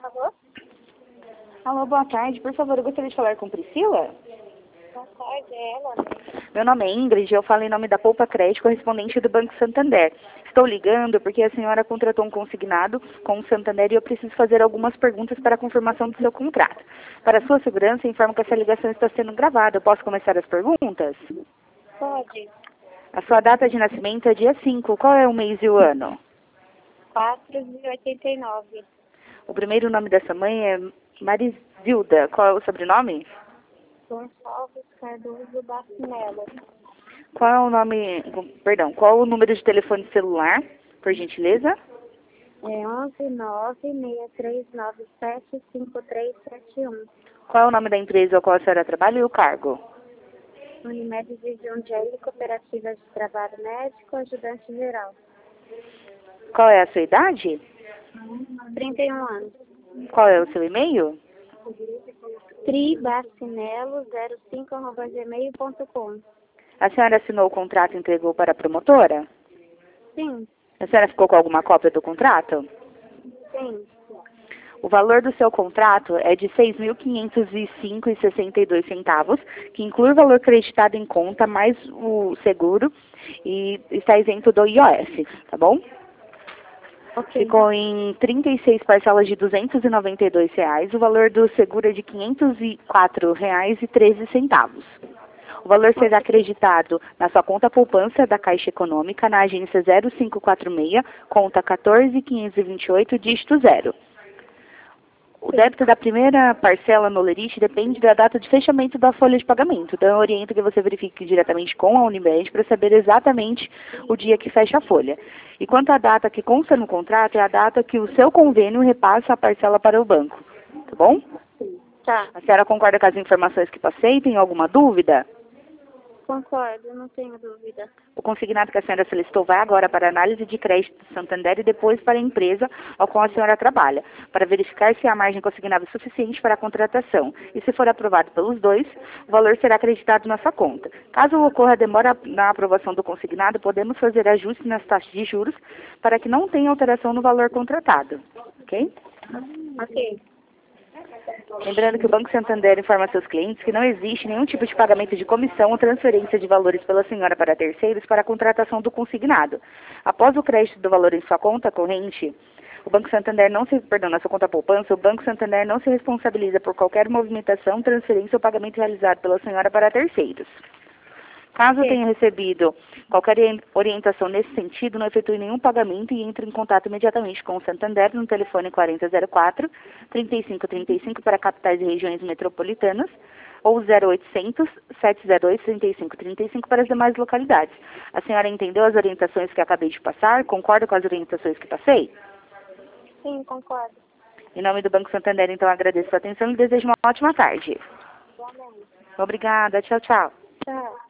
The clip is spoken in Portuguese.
Alô? Alô, boa tarde. Por favor, eu gostaria de falar com Priscila. Boa tarde, é ela? Meu nome é Ingrid, eu falo em nome da Poupa Crédito, correspondente do Banco Santander. Estou ligando porque a senhora contratou um consignado com o Santander e eu preciso fazer algumas perguntas para a confirmação do seu contrato. Para sua segurança, informo que essa ligação está sendo gravada. Eu posso começar as perguntas? Pode. A sua data de nascimento é dia 5. Qual é o mês e o ano? 4,89. O primeiro nome dessa mãe é Marisilda. Qual é o sobrenome? Gonçalves Cardoso Bacinello. Qual é o nome, perdão, qual o número de telefone celular, por gentileza? É 1196397531. Qual é o nome da empresa ao qual a senhora trabalha e o cargo? Unimed de Jundiaí, Cooperativa de Trabalho Médico, ajudante geral. Qual é a sua idade? 31 anos. Qual é o seu e-mail? tribacinelo05@gmail.com. A senhora assinou o contrato e entregou para a promotora? Sim, A senhora ficou com alguma cópia do contrato? sim. O valor do seu contrato é de R$ 6.505,62, que inclui o valor creditado em conta, mais o seguro, e está isento do IOF, tá bom? Ok. Ficou em 36 parcelas de R$ 292. O valor do seguro é de R$ 504,13. O valor será acreditado na sua conta poupança da Caixa Econômica, na agência 0546, conta 14.528, dígito 0. O débito da primeira parcela no Lerite depende da data de fechamento da folha de pagamento. Então, eu oriento que você verifique diretamente com a Unimed para saber exatamente o dia que fecha a folha. E quanto à data que consta no contrato, é a data que o seu convênio repassa a parcela para o banco. Tá bom? Tá, A senhora concorda com as informações que passei? Tem alguma dúvida? concordo, não tenho dúvida. O consignado que a senhora solicitou vai agora para a análise de crédito do Santander e depois para a empresa ao qual a senhora trabalha, para verificar se a margem consignada é suficiente para a contratação. E se for aprovado pelos dois, o valor será acreditado na sua conta. Caso ocorra demora na aprovação do consignado, podemos fazer ajustes nas taxas de juros para que não tenha alteração no valor contratado. Ok? Ok. Lembrando que o Banco Santander informa seus clientes que não existe nenhum tipo de pagamento de comissão ou transferência de valores pela senhora para terceiros para a contratação do consignado. Após o crédito do valor em sua conta corrente, o Banco Santander na sua conta poupança, o Banco Santander não se responsabiliza por qualquer movimentação, transferência ou pagamento realizado pela senhora para terceiros. Caso tenha recebido qualquer orientação nesse sentido, não efetue nenhum pagamento e entre em contato imediatamente com o Santander no telefone 4004-3535 para capitais e regiões metropolitanas ou 0800-702-3535 para as demais localidades. A senhora entendeu as orientações que acabei de passar? Concorda com as orientações que passei? Sim, concordo. Em nome do Banco Santander, então, agradeço a atenção e desejo uma ótima tarde. Igualmente. Obrigada. Tchau, tchau. Tchau.